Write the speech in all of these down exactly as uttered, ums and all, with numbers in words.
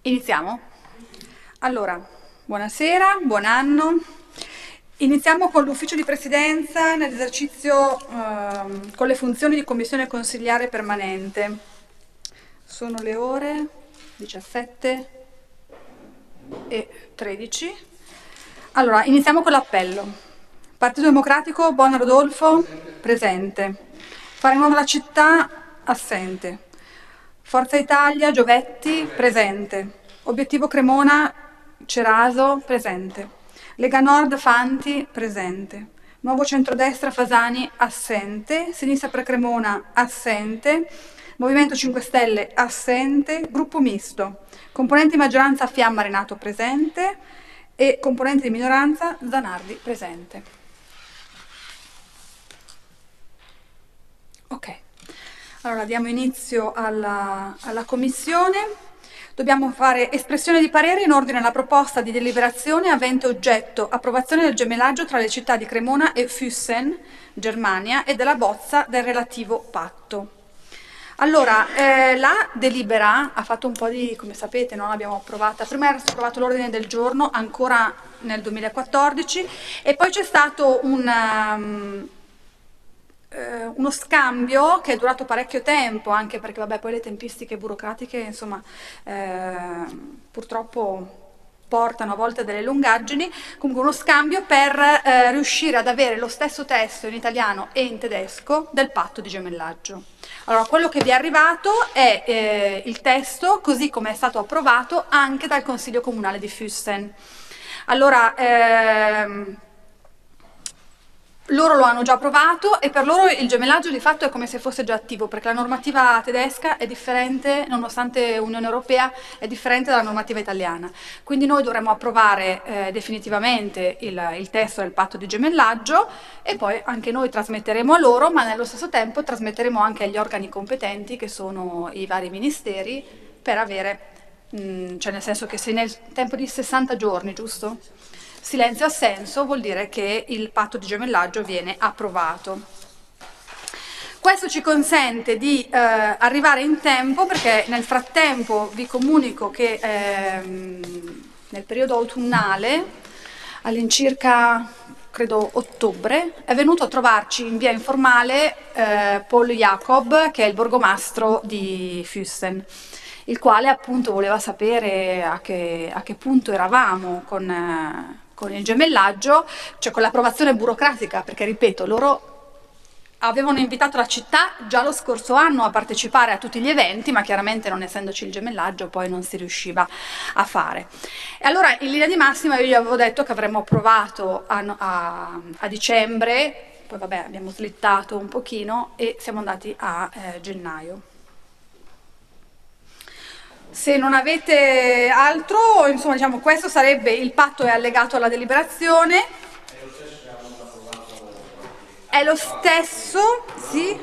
Iniziamo? Allora, buonasera, buon anno. Iniziamo con l'ufficio di presidenza nell'esercizio ehm, con le funzioni di commissione consiliare permanente. Sono le ore diciassette e tredici. Allora, iniziamo con l'appello. Partito Democratico, Buon Rodolfo, presente. Fare Nuova la Città, assente. Forza Italia, Giovetti, presente. Obiettivo Cremona, Ceraso, presente. Lega Nord, Fanti, presente. Nuovo Centrodestra, Fasani, assente. Sinistra per Cremona, assente. Movimento cinque Stelle, assente. Gruppo Misto. Componenti di maggioranza, Fiamma, Renato, presente. E componente di minoranza, Zanardi, presente. Ok. Allora diamo inizio alla, alla commissione. Dobbiamo fare espressione di parere in ordine alla proposta di deliberazione avente oggetto approvazione del gemellaggio tra le città di Cremona e Füssen, Germania, e della bozza del relativo patto. Allora, eh, la delibera ha fatto un po' di, come sapete, non l'abbiamo approvata, prima era stato approvato l'ordine del giorno, ancora nel duemilaquattordici, e poi c'è stato un... Um, eh, uno scambio che è durato parecchio tempo, anche perché vabbè, poi le tempistiche burocratiche insomma eh, purtroppo portano a volte delle lungaggini, comunque uno scambio per eh, riuscire ad avere lo stesso testo in italiano e in tedesco del patto di gemellaggio. Allora, quello che vi è arrivato è eh, il testo così come è stato approvato anche dal Consiglio Comunale di Füssen. Allora, ehm, loro lo hanno già approvato e per loro il gemellaggio di fatto è come se fosse già attivo, perché la normativa tedesca è differente, nonostante Unione Europea, è differente dalla normativa italiana. Quindi noi dovremmo approvare eh, definitivamente il, il testo del patto di gemellaggio e poi anche noi trasmetteremo a loro, ma nello stesso tempo trasmetteremo anche agli organi competenti, che sono i vari ministeri, per avere, mh, cioè nel senso che se nel tempo di sessanta giorni, giusto? Silenzio assenso vuol dire che il patto di gemellaggio viene approvato. Questo ci consente di eh, arrivare in tempo, perché nel frattempo vi comunico che ehm, nel periodo autunnale, all'incirca credo ottobre, è venuto a trovarci in via informale eh, Paul Jacob, che è il borgomastro di Füssen, il quale appunto voleva sapere a che, a che punto eravamo con... Eh, con il gemellaggio, cioè con l'approvazione burocratica, perché ripeto, loro avevano invitato la città già lo scorso anno a partecipare a tutti gli eventi, ma chiaramente non essendoci il gemellaggio poi non si riusciva a fare. E allora in linea di massima io gli avevo detto che avremmo approvato a, a, a dicembre, poi vabbè abbiamo slittato un pochino e siamo andati a eh, gennaio. Se non avete altro, insomma, diciamo, questo sarebbe il patto è allegato alla deliberazione. È lo stesso, sì.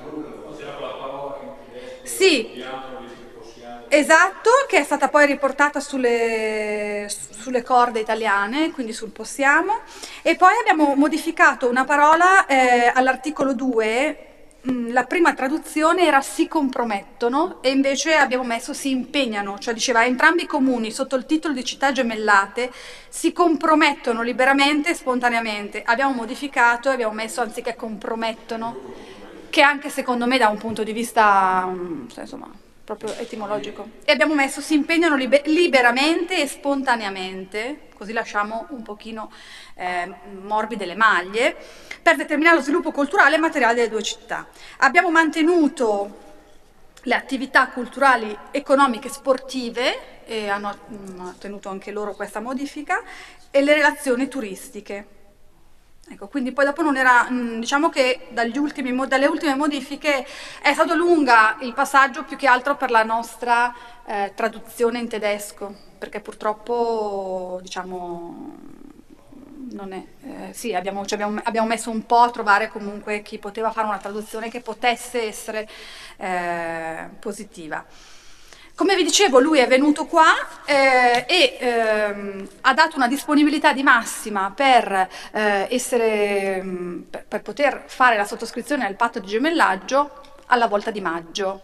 Sì, esatto, che è stata poi riportata sulle, sulle corde italiane, quindi sul possiamo. E poi abbiamo modificato una parola eh, all'articolo due. La prima traduzione era si compromettono e invece abbiamo messo si impegnano, cioè diceva entrambi i comuni sotto il titolo di città gemellate si compromettono liberamente e spontaneamente. Abbiamo modificato e abbiamo messo anziché compromettono, che anche secondo me da un punto di vista insomma proprio etimologico, e abbiamo messo si impegnano liber- liberamente e spontaneamente, così lasciamo un pochino eh, morbide le maglie, per determinare lo sviluppo culturale e materiale delle due città. Abbiamo mantenuto le attività culturali, economiche, sportive, e hanno mh, tenuto anche loro questa modifica, e le relazioni turistiche. Ecco, quindi poi dopo non era, diciamo che dagli ultimi, dalle ultime modifiche è stato lunga il passaggio più che altro per la nostra eh, traduzione in tedesco, perché purtroppo diciamo non è, eh, sì, abbiamo, cioè abbiamo, abbiamo messo un po' a trovare comunque chi poteva fare una traduzione che potesse essere eh, positiva. Come vi dicevo, lui è venuto qua eh, e ehm, ha dato una disponibilità di massima per, eh, essere, per, per poter fare la sottoscrizione del patto di gemellaggio alla volta di maggio.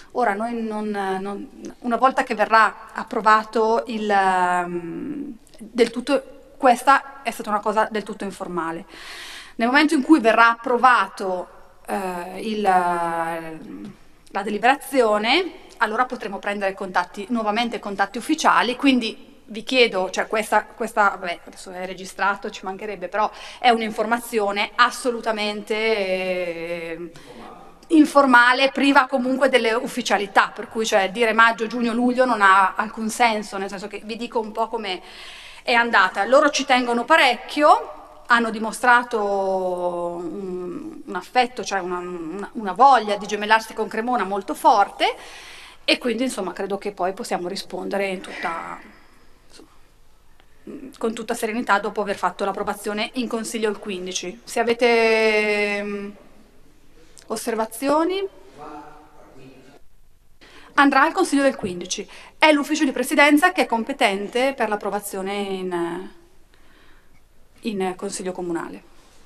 Ora, noi non, non- una volta che verrà approvato il, ehm, del tutto, questa è stata una cosa del tutto informale. Nel momento in cui verrà approvato eh, il, la deliberazione, allora potremo prendere contatti, nuovamente contatti ufficiali, quindi vi chiedo, cioè questa, questa vabbè, adesso è registrato, ci mancherebbe, però è un'informazione assolutamente eh, informale, priva comunque delle ufficialità, per cui cioè, dire maggio, giugno, luglio non ha alcun senso, nel senso che vi dico un po' come è andata. Loro ci tengono parecchio, hanno dimostrato un, un affetto, cioè una, una, una voglia di gemellarsi con Cremona molto forte e quindi insomma credo che poi possiamo rispondere in tutta, insomma, con tutta serenità dopo aver fatto l'approvazione in Consiglio il quindici. Se avete mh, osservazioni, andrà al Consiglio del quindici. È l'ufficio di presidenza che è competente per l'approvazione in, in Consiglio comunale.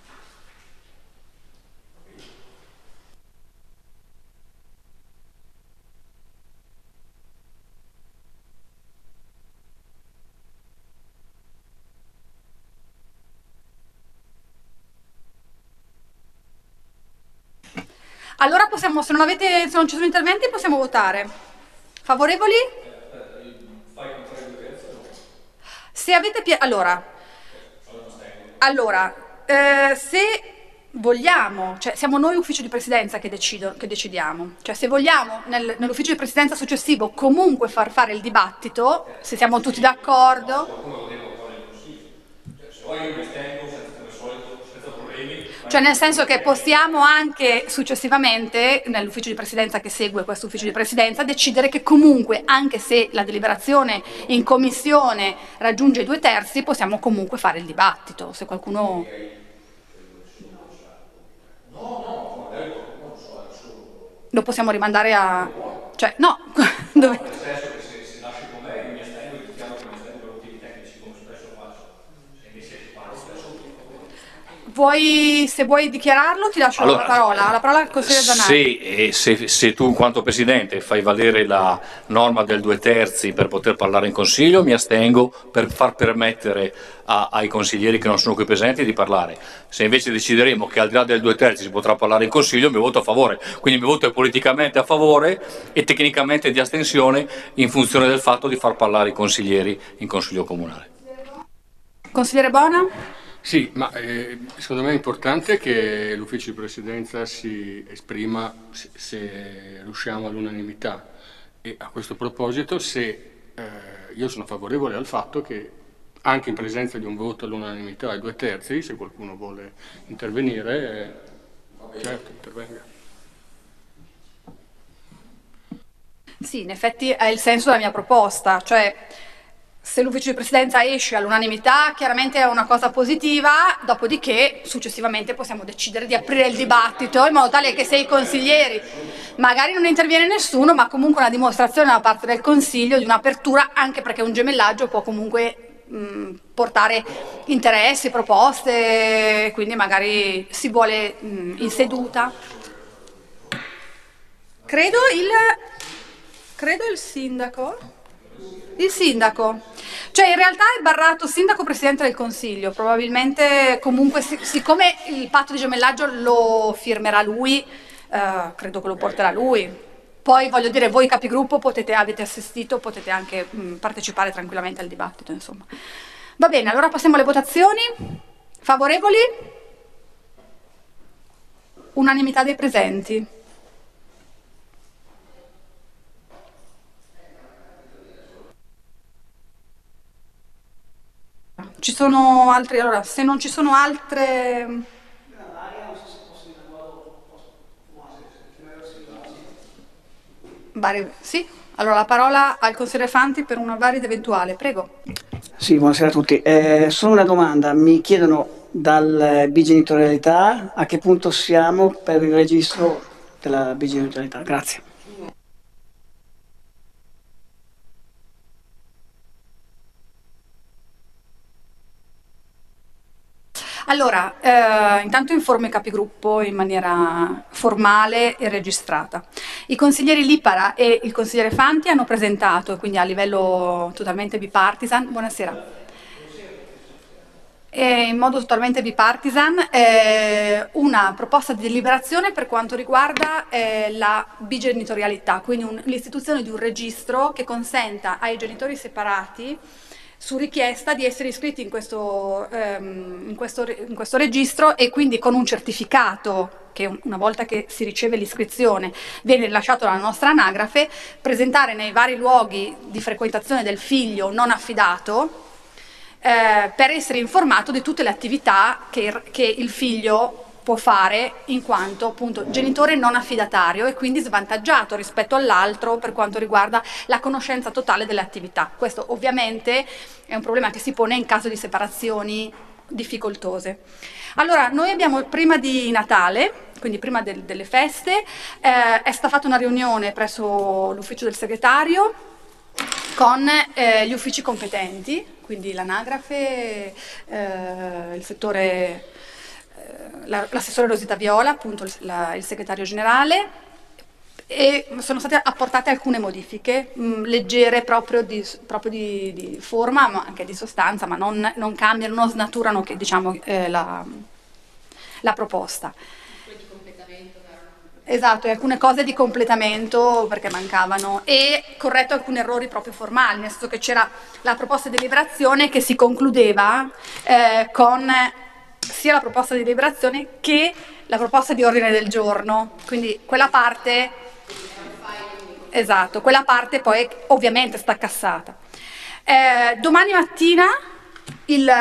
Allora possiamo, se non avete, se non ci sono interventi, possiamo votare. Favorevoli? Se avete pie- allora, allora eh, se vogliamo, cioè siamo noi ufficio di presidenza che, decido- che decidiamo, cioè se vogliamo nel- nell'ufficio di presidenza successivo comunque far fare il dibattito, se siamo tutti d'accordo. Cioè nel senso che possiamo anche successivamente, nell'ufficio di presidenza che segue questo ufficio di presidenza, decidere che comunque, anche se la deliberazione in commissione raggiunge i due terzi, possiamo comunque fare il dibattito. Se qualcuno... Lo possiamo rimandare a... Cioè, no, dove... Vuoi, se vuoi dichiararlo, ti lascio la Allora, parola. La parola al consigliere se, Zanardi. eh, se- se tu in quanto Presidente fai valere la norma del due terzi per poter parlare in Consiglio, mi astengo per far permettere a- ai consiglieri che non sono qui presenti di parlare. Se invece decideremo che al di là del due terzi si potrà parlare in Consiglio, mi voto a favore. Quindi il mio voto è politicamente a favore e tecnicamente di astensione in funzione del fatto di far parlare i consiglieri in Consiglio Comunale. Consigliere Bona? Sì, ma eh, secondo me è importante che l'ufficio di presidenza si esprima se, se riusciamo all'unanimità. E a questo proposito, se eh, io sono favorevole al fatto che anche in presenza di un voto all'unanimità ai due terzi, se qualcuno vuole intervenire, eh, certo, intervenga. Sì, in effetti è il senso della mia proposta, cioè se l'ufficio di presidenza esce all'unanimità chiaramente è una cosa positiva, dopodiché successivamente possiamo decidere di aprire il dibattito in modo tale che se i consiglieri, magari non interviene nessuno, ma comunque una dimostrazione da parte del Consiglio di un'apertura, anche perché un gemellaggio può comunque mh, portare interessi, proposte, quindi magari si vuole mh, in seduta. Credo il, credo il sindaco. Il sindaco. Cioè in realtà è barrato sindaco presidente del consiglio, probabilmente comunque si- siccome il patto di gemellaggio lo firmerà lui, eh, credo che lo porterà lui. Poi voglio dire, voi capigruppo potete, avete assistito, potete anche mh, partecipare tranquillamente al dibattito, insomma. Va bene, allora passiamo alle votazioni. Favorevoli? Unanimità dei presenti. Ci sono altri, allora, se non ci sono altre... Vari- sì? Allora la parola al consigliere Fanti per una valida eventuale, prego. Sì, buonasera a tutti. Eh, solo una domanda, mi chiedono dal bigenitorialità a che punto siamo per il registro della bigenitorialità. Grazie. Allora, eh, intanto informo i capigruppo in maniera formale e registrata. I consiglieri Lipara e il consigliere Fanti hanno presentato, quindi a livello totalmente bipartisan, buonasera, e in modo totalmente bipartisan, eh, una proposta di deliberazione per quanto riguarda eh, la bigenitorialità, quindi l'istituzione di un registro che consenta ai genitori separati, su richiesta, di essere iscritti in questo, ehm, in questo, in questo registro, e quindi con un certificato che, una volta che si riceve l'iscrizione, viene rilasciato dalla nostra anagrafe, presentare nei vari luoghi di frequentazione del figlio non affidato, eh, per essere informato di tutte le attività che, che il figlio può fare in quanto appunto genitore non affidatario e quindi svantaggiato rispetto all'altro per quanto riguarda la conoscenza totale delle attività. Questo ovviamente è un problema che si pone in caso di separazioni difficoltose. Allora, noi abbiamo prima di Natale, quindi prima del, delle feste, eh, è stata fatta una riunione presso l'ufficio del segretario con eh, gli uffici competenti, quindi l'anagrafe, eh, il settore, l'assessore Rosita Viola, appunto il, la, il segretario generale, e sono state apportate alcune modifiche mh, leggere proprio, di, proprio di, di forma, ma anche di sostanza, ma non, non cambiano, non snaturano che, diciamo, eh, la, la proposta. Esatto, e alcune cose di completamento perché mancavano, e corretto alcuni errori proprio formali, nel senso che c'era la proposta di deliberazione che si concludeva eh, con sia la proposta di deliberazione che la proposta di ordine del giorno, quindi quella parte, esatto, quella parte poi ovviamente sta cassata. Eh, domani mattina il,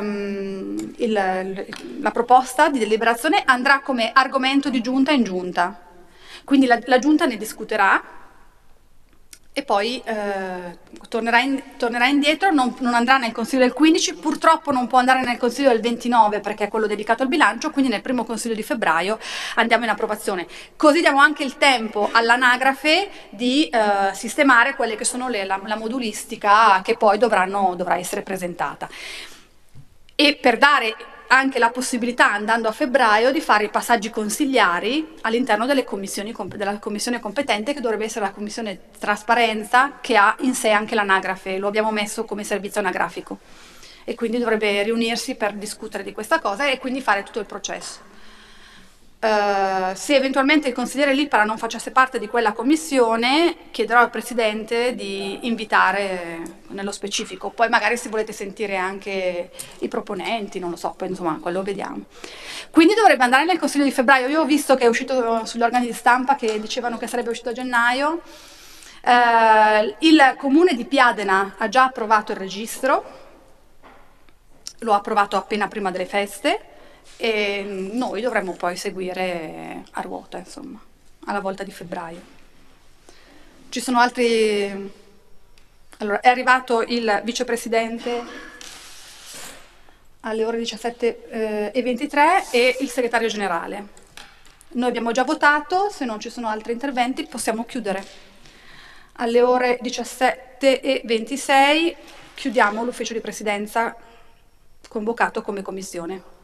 il, la proposta di deliberazione andrà come argomento di giunta in giunta, quindi la, la giunta ne discuterà e poi eh, tornerà, in, tornerà indietro, non, non andrà nel Consiglio del quindici, purtroppo non può andare nel Consiglio del ventinove perché è quello dedicato al bilancio, quindi nel primo Consiglio di febbraio andiamo in approvazione. Così diamo anche il tempo all'anagrafe di eh, sistemare quelle che sono le, la, la modulistica che poi dovranno, dovrà essere presentata. E per dare anche la possibilità, andando a febbraio, di fare i passaggi consigliari all'interno delle commissioni, della commissione competente, che dovrebbe essere la commissione trasparenza, che ha in sé anche l'anagrafe, lo abbiamo messo come servizio anagrafico, e quindi dovrebbe riunirsi per discutere di questa cosa e quindi fare tutto il processo. Uh, se eventualmente il consigliere Lipara non facesse parte di quella commissione, chiederò al Presidente di invitare nello specifico, poi magari se volete sentire anche i proponenti, non lo so, poi insomma quello vediamo. Quindi dovrebbe andare nel Consiglio di febbraio. Io ho visto che è uscito sugli organi di stampa che dicevano che sarebbe uscito a gennaio. Uh, il Comune di Piadena ha già approvato il registro, lo ha approvato appena prima delle feste, e noi dovremmo poi seguire a ruota, insomma, alla volta di febbraio. Ci sono altri... Allora, è arrivato il vicepresidente alle ore diciassette e ventitré e il segretario generale. Noi abbiamo già votato, se non ci sono altri interventi possiamo chiudere. Alle ore diciassette e ventisei chiudiamo l'ufficio di presidenza convocato come commissione.